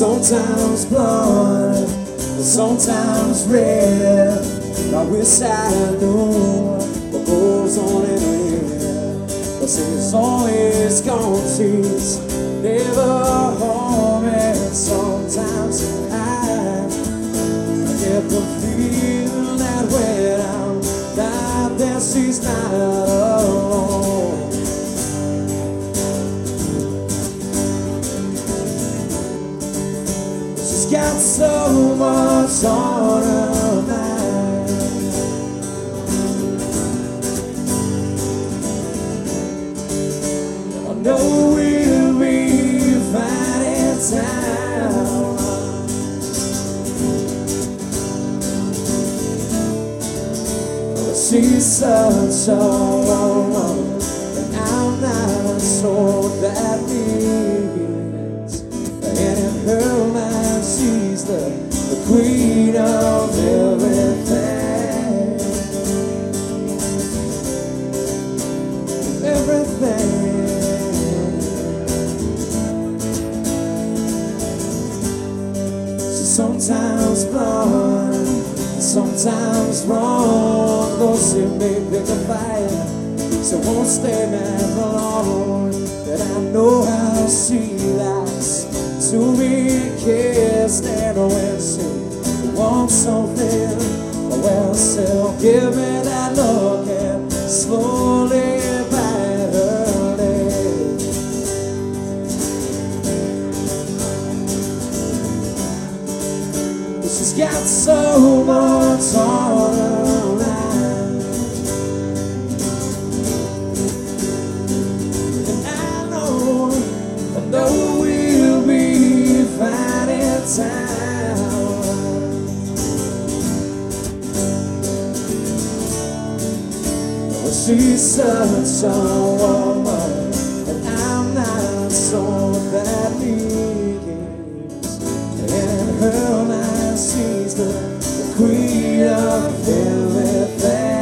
Sometimes blonde, sometimes red. I wish I knew what goes on in her head. But she's always gone, she's never home. And sometimes I get the feeling that when I'm not there, she's not alone. She's got so much on her mind. I know we'll be fine in time. She's such a woman, and I'm not sure what that means. And in her mind, she's the queen of everything. Everything. She's sometimes blonde, sometimes wrong, though she may pick a fight. She won't stay mad for long. But I know how she likes to be kissed, and when she wants something, well, she'll give me that look and slowly bite her leg. She's got so much on her mind, and I know we'll be fine in time. Well, she's such a woman, and I'm not sure what that means. In her mind, she's the queen of everything.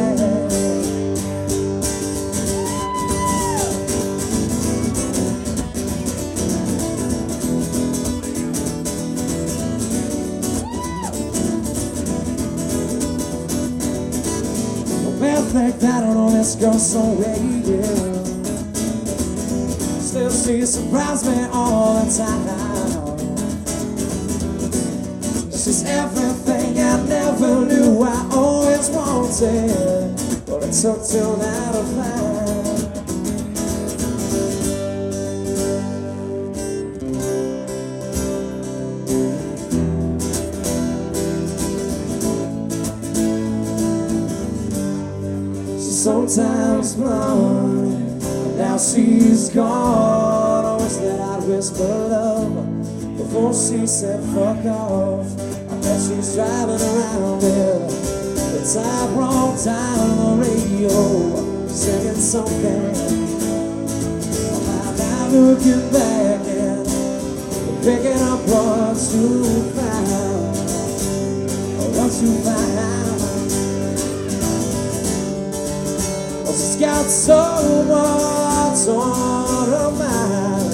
Men think that I know this girl so well. Still she surprises me all the time. She's everything I never knew I always wanted, but it took till now to find. She's sometimes blonde, now she's gone. I wish that I'd whisper love before she said fuck off. I bet she's driving around with the top wrong time on the radio, singing something about looking back and picking up what you found, what you found. Oh, she's got so much on her mind.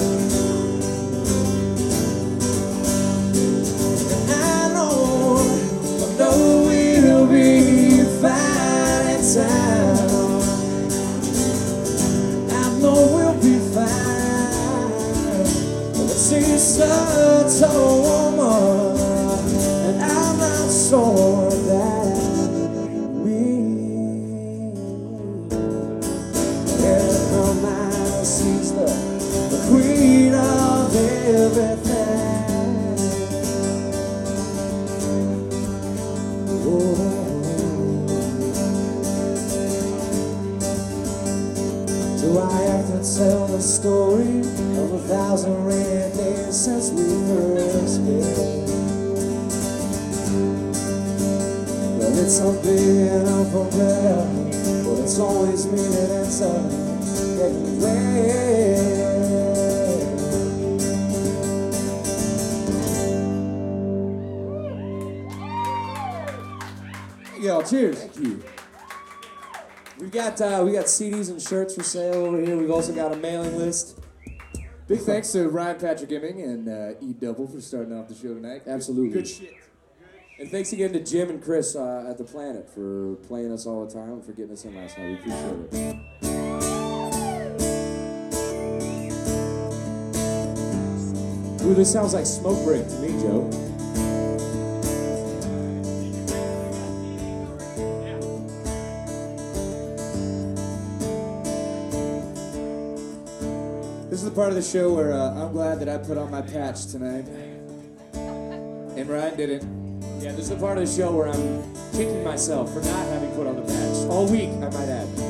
We'll be fine in time. I know we'll be fine. But she's such a woman, and I'm not sure that we. In her mind, she's the queen of everything. Do I have to tell the story of 1,000 red days since we first met? Well, it's a big enough for better, but it's always me that ends up getting wet. Yo, cheers. Thank you. We got CDs and shirts for sale over here. We've also got a mailing list. Big thanks to Ryan Patrick Imming and E Double for starting off the show tonight. Absolutely. Good shit. And thanks again to Jim and Chris at The Planet for playing us all the time and for getting us in last night. We appreciate it. Ooh, this sounds like Smoke Break to me, Joe. This is the part of the show where I'm glad that I put on my patch tonight. And Ryan didn't. Yeah, this is the part of the show where I'm kicking myself for not having put on the patch. All week, I might add.